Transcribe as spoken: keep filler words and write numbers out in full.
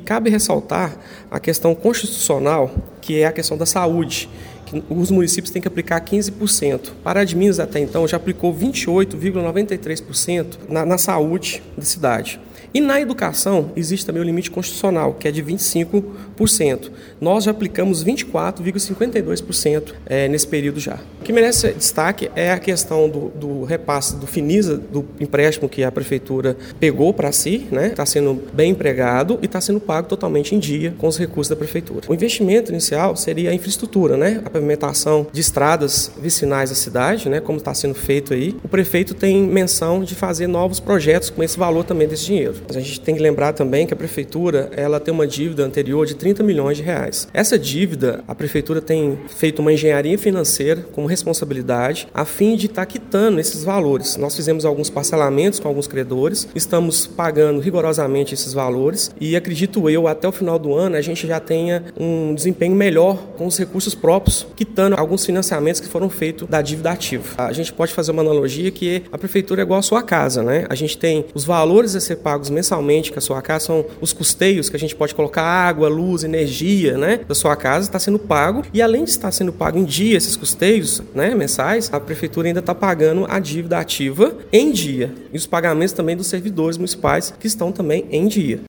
cabe ressaltar a questão constitucional, que é a questão da saúde, que os municípios têm que aplicar quinze por cento. Para de Minas, até então, já aplicou vinte e oito vírgula noventa e três por cento na, na saúde da cidade. E na educação, existe também o limite constitucional, que é de vinte e cinco por cento. Nós já aplicamos vinte e quatro vírgula cinquenta e dois por cento é, nesse período já. O que merece destaque é a questão do, do repasse do Finisa, do empréstimo que a Prefeitura pegou para si, né? Está sendo bem empregado e está sendo pago totalmente em dia com os recursos da Prefeitura. O investimento inicial seria a infraestrutura, né? A pavimentação de estradas vicinais da cidade, né? Como está sendo feito aí. O prefeito tem menção de fazer novos projetos com esse valor também desse dinheiro. Mas a gente tem que lembrar também que a Prefeitura ela tem uma dívida anterior de trinta milhões de reais. Essa dívida, a Prefeitura tem feito uma engenharia financeira como responsabilidade a fim de estar quitando esses valores. Nós fizemos alguns parcelamentos com alguns credores, estamos pagando rigorosamente esses valores e acredito eu, até o final do ano, a gente já tenha um desempenho melhor com os recursos próprios, quitando alguns financiamentos que foram feitos da dívida ativa. A gente pode fazer uma analogia que a Prefeitura é igual a sua casa, né? A gente tem os valores a ser pagos mensalmente que a sua casa são os custeios que a gente pode colocar água, luz, energia, né, da sua casa, está sendo pago e além de estar sendo pago em dia esses custeios, né, mensais, a Prefeitura ainda está pagando a dívida ativa em dia e os pagamentos também dos servidores municipais que estão também em dia.